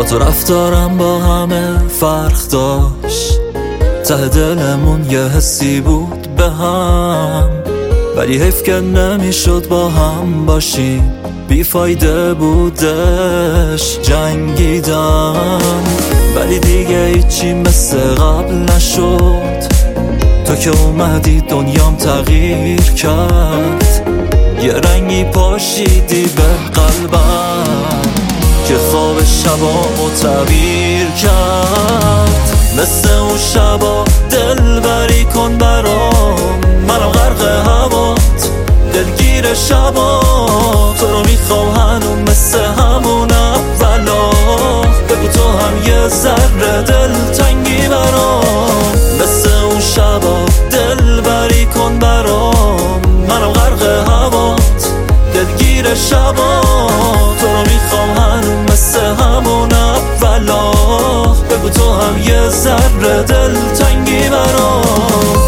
با تو رفتارم با همه فرق داشت، ته دلمون یه حسی بود به هم، ولی حیف که نمیشد با هم باشیم، بیفایده بودش جنگیدم، ولی دیگه هیچی مثل قبل نشد. تو که اومدی دنیام تغییر کرد، یه رنگی پاشیدی به قلبم که خواب شبامو تعبیر کرد. مثل اون شبا دلبری کن برام، منم غرق هوات دلگیر شبا، تو رو میخوام هنوز مثل همون اولا، بگو تو هم یه ذره دلتنگی برام. مثل اون شبا دلبری کن برام، منم غرق هوات دلگیر شبا، تو رو میخوام هنوز مثل همون اولا، بگو تو هم یه ذره دلتنگی برام.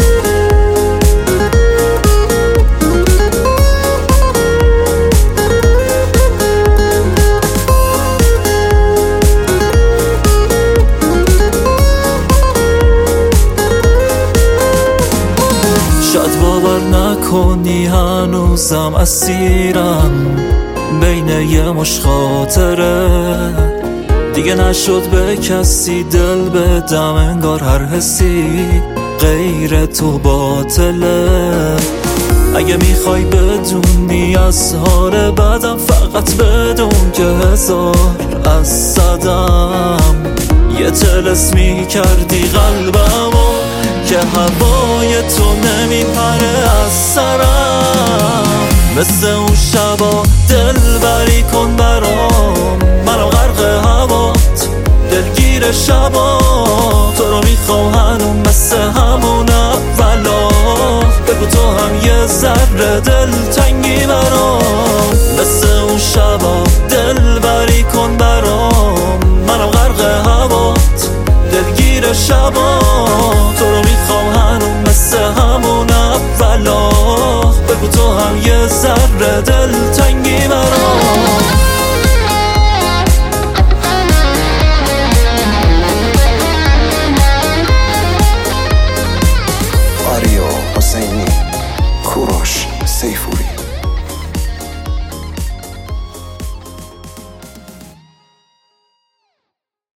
شاید باور نکنی هنوزم اسیرم بین یه مش خاطره، دیگه نشد به کسی دل بدم، انگار هر حسی غیر تو باطله. اگه میخوای بدونی از حال بدم، فقط بدون که هزار از صدم یه طلسمی کردی قلبمو که هوای تو نمیپره از سرم. مثل اون شبا دلبری کن برام، منم غرق هوات دلگیر شبا، تو رو میخوام هنوز مثل همون اولا، بگو تو هم یه ذره دلتنگی برام. مثل اون شبا دلبری کن برام، منم غرق هوات دلگیر شبا، تو رو میخوام هنوز مثل همون اولا، بگو تو هم یه ذره دلتنگی برام.